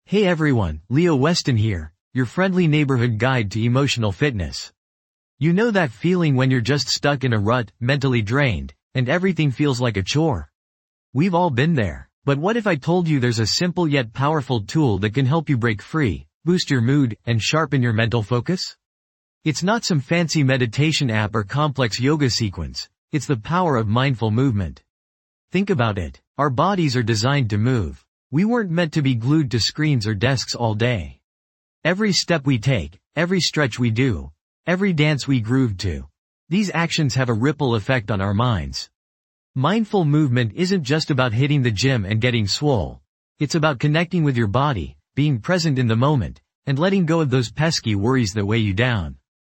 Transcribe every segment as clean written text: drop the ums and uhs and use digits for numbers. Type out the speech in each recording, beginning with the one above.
Hey everyone, Leo Weston here, your friendly neighborhood guide to emotional fitness. You know that feeling when you're just stuck in a rut, mentally drained, and everything feels like a chore? We've all been there, but what if I told you there's a simple yet powerful tool that can help you break free, boost your mood, and sharpen your mental focus? It's not some fancy meditation app or complex yoga sequence, it's the power of mindful movement. Think about it, our bodies are designed to move. We weren't meant to be glued to screens or desks all day. Every step we take, every stretch we do, every dance we groove to, these actions have a ripple effect on our minds. Mindful movement isn't just about hitting the gym and getting swole. It's about connecting with your body, being present in the moment, and letting go of those pesky worries that weigh you down.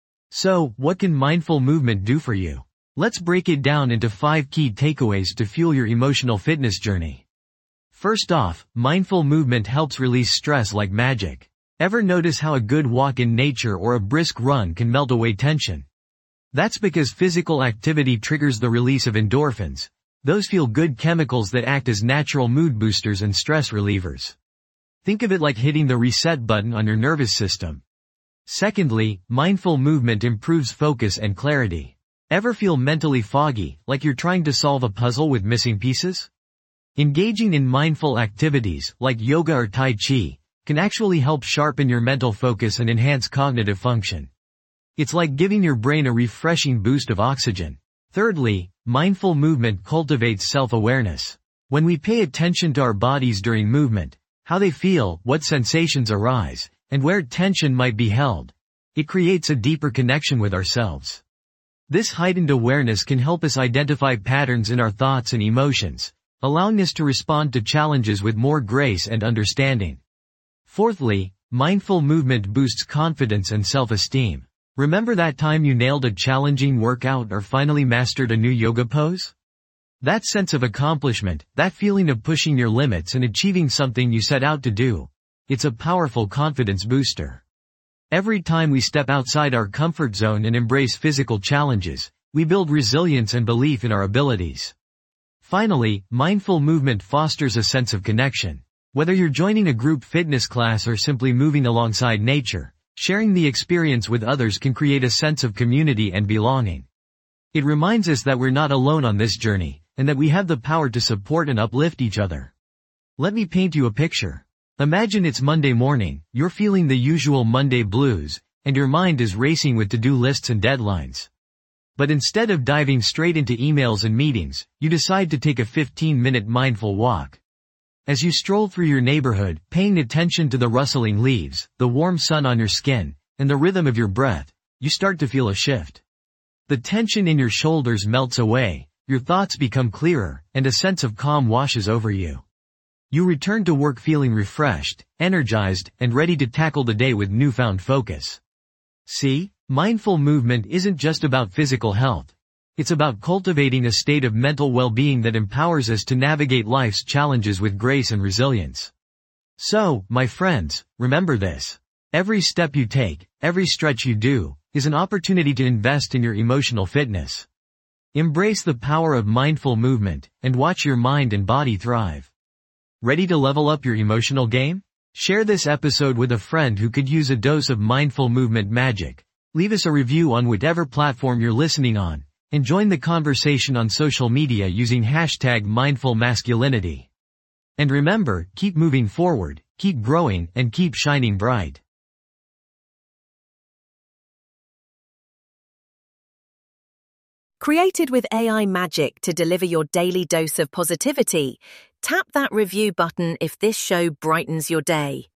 So, what can mindful movement do for you? Let's break it down into 5 key takeaways to fuel your emotional fitness journey. First off, mindful movement helps release stress like magic. Ever notice how a good walk in nature or a brisk run can melt away tension? That's because physical activity triggers the release of endorphins, those feel-good chemicals that act as natural mood boosters and stress relievers. Think of it like hitting the reset button on your nervous system. Secondly, mindful movement improves focus and clarity. Ever feel mentally foggy, like you're trying to solve a puzzle with missing pieces? Engaging in mindful activities, like yoga or Tai Chi, can actually help sharpen your mental focus and enhance cognitive function. It's like giving your brain a refreshing boost of oxygen. Thirdly, mindful movement cultivates self-awareness. When we pay attention to our bodies during movement, how they feel, what sensations arise, and where tension might be held, it creates a deeper connection with ourselves. This heightened awareness can help us identify patterns in our thoughts and emotions, allowing us to respond to challenges with more grace and understanding. Fourthly, mindful movement boosts confidence and self-esteem. Remember that time you nailed a challenging workout or finally mastered a new yoga pose? That sense of accomplishment, that feeling of pushing your limits and achieving something you set out to do, it's a powerful confidence booster. Every time we step outside our comfort zone and embrace physical challenges, we build resilience and belief in our abilities. Finally, mindful movement fosters a sense of connection. Whether you're joining a group fitness class or simply moving alongside nature, sharing the experience with others can create a sense of community and belonging. It reminds us that we're not alone on this journey, and that we have the power to support and uplift each other. Let me paint you a picture. Imagine it's Monday morning, you're feeling the usual Monday blues, and your mind is racing with to-do lists and deadlines. But instead of diving straight into emails and meetings, you decide to take a 15-minute mindful walk. As you stroll through your neighborhood, paying attention to the rustling leaves, the warm sun on your skin, and the rhythm of your breath, you start to feel a shift. The tension in your shoulders melts away, your thoughts become clearer, and a sense of calm washes over you. You return to work feeling refreshed, energized, and ready to tackle the day with newfound focus. See, mindful movement isn't just about physical health. It's about cultivating a state of mental well-being that empowers us to navigate life's challenges with grace and resilience. So, my friends, remember this. Every step you take, every stretch you do, is an opportunity to invest in your emotional fitness. Embrace the power of mindful movement, and watch your mind and body thrive. Ready to level up your emotional game? Share this episode with a friend who could use a dose of mindful movement magic. Leave us a review on whatever platform you're listening on, and join the conversation on social media using #MindfulMasculinity. And remember, keep moving forward, keep growing, and keep shining bright. Created with AI magic to deliver your daily dose of positivity, tap that review button if this show brightens your day.